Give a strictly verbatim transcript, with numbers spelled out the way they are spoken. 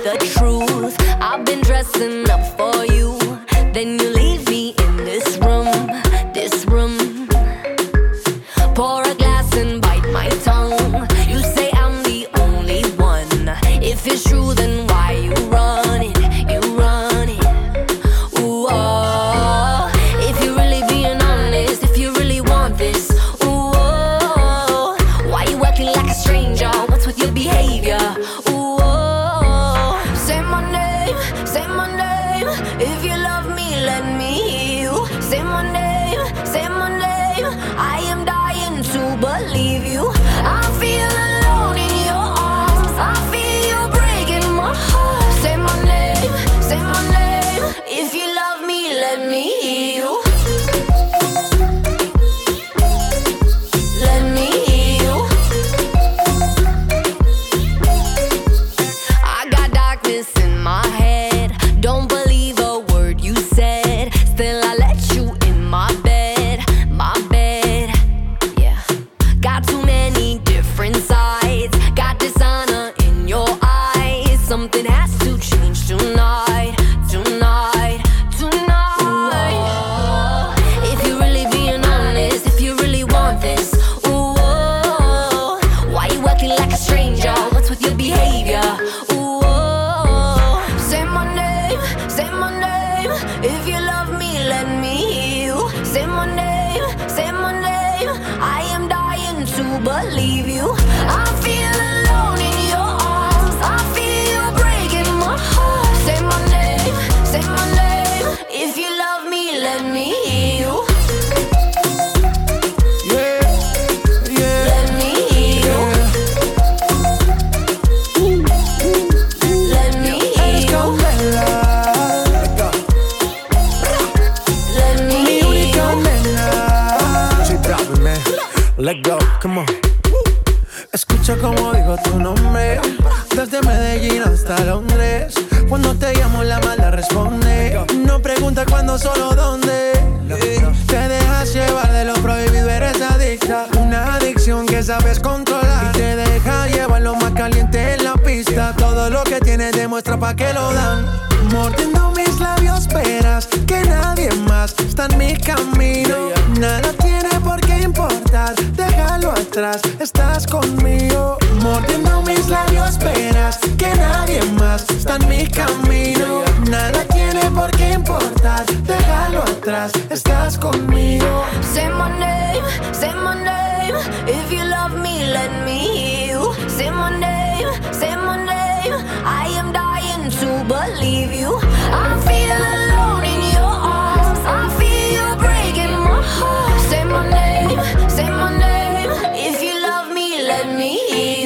the truth. I've been dressing up for you, then you leave me in this room, this room. Pour a glass and bite my tongue. You say I'm the only one. If it's true, then why you run it? You run it. Ooh, oh. If you're really being honest, if you really want this, ooh, oh. Why you acting like a stranger? What's with your behavior? Ooh, oh. Say my name, say my name. If you love me, let me hear you. Say my name, say my name. I am dying to believe you. I feel alone in your arms. I feel you breaking my heart. Say my name, say my name. If you love me, let me hear you. Let me hear you. I got darkness in my head. Don't believe a word you said. Still I let you in my bed, my bed. Yeah. Got too many different sides. Got dishonor in your eyes. Something has to change tonight, tonight, tonight. Ooh, if you're really being honest, if you really want this, ooh, oh, why you acting like a stranger? What's with your behavior? Ooh, oh, say my name, say my name. If you love me, let me hear you. Say my name, say my name. I am dying to believe you. I feel alone in your arms. I feel you breaking my heart. Say my name, say my name. If you love me, let me hear you. Yeah, yeah, Let me hear you. Let me hear you. Let me mi hear única you. nena. Soy Bobby, man. Let go, come on. Escucha como digo tu nombre, desde Medellín hasta Londres. Cuando te llamo la mala responde. No pregunta cuándo, solo dónde. Te dejas llevar de lo prohibido, eres adicta. Una adicción que sabes controlar. Y te deja llevar lo más caliente en la pista. Todo lo que tienes demuestra pa' que lo dan. Mordiendo mis labios esperas que nadie más está en mi camino. Nada tiene por qué importar, déjalo atrás, estás conmigo. Mordiendo mis labios esperas que nadie más está en mi camino. Nada tiene por qué importar, déjalo atrás, estás conmigo. Say my name, say my name. If you love me, let me hear you. Say my name, say my name. I am dying to believe you. I feel alone in your arms. I feel you breaking my heart. Say my name, say my name. If you love me, let me hear you.